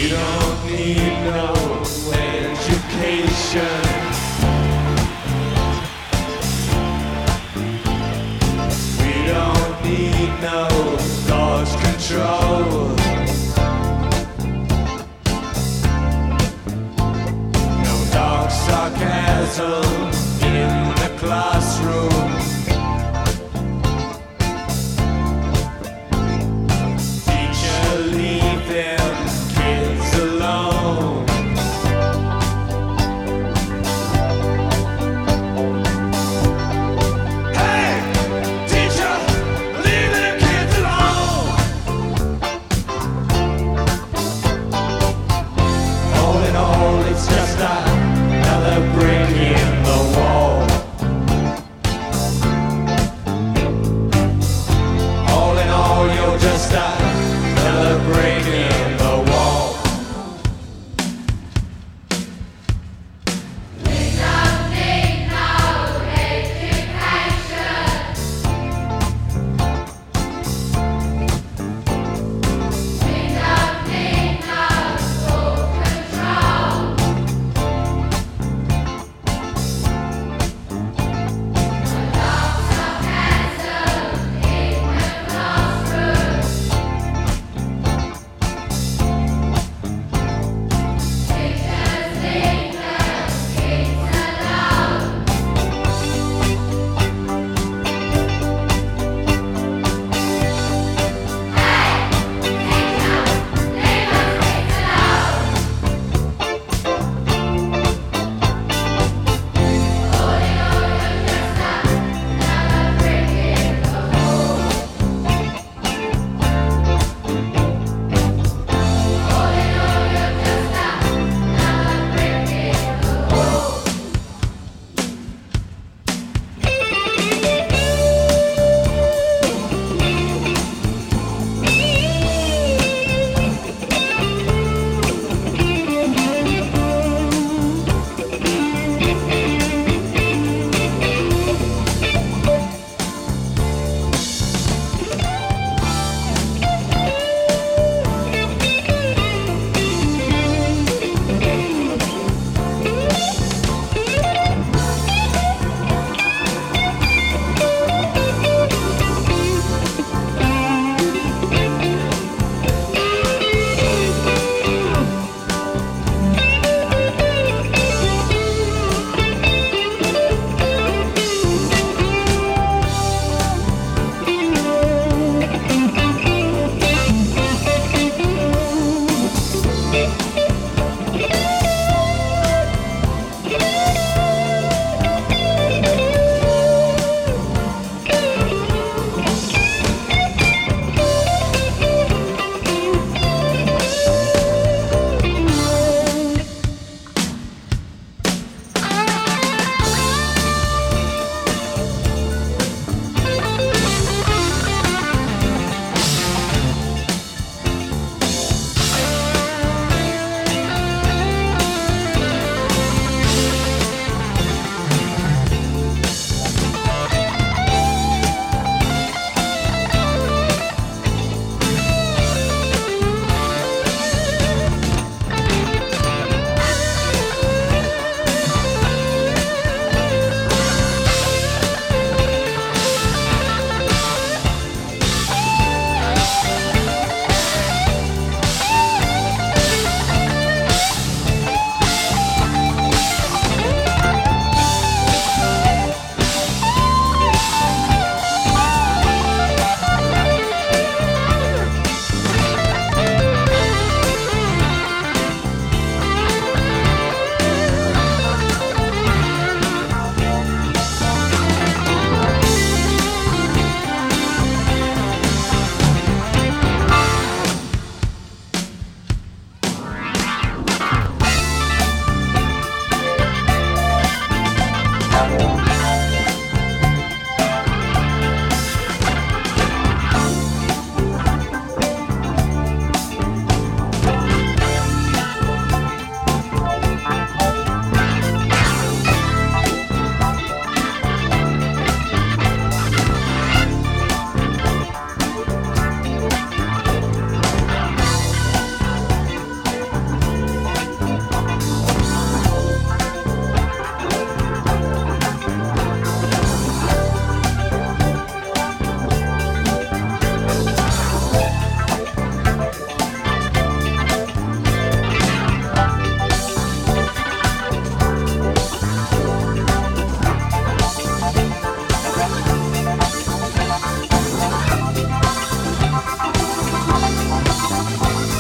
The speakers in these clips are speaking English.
don't need no education. We don't need no thought control. No dark sarcasm in the classroom. Teacher, leave them kids alone. Hey, teacher, leave them kids alone. All in all, it's just another brick in the wall. All in all, you're just another brick in the wall. We don't need no education. We don't need no school control. Lots of handsome in the classroom.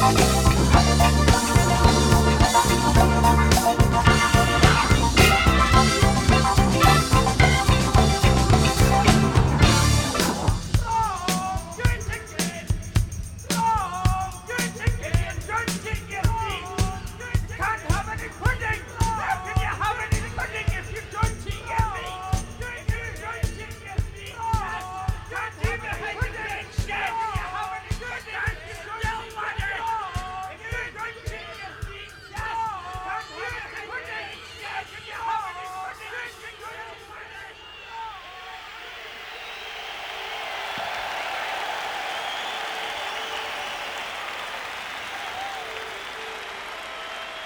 Thank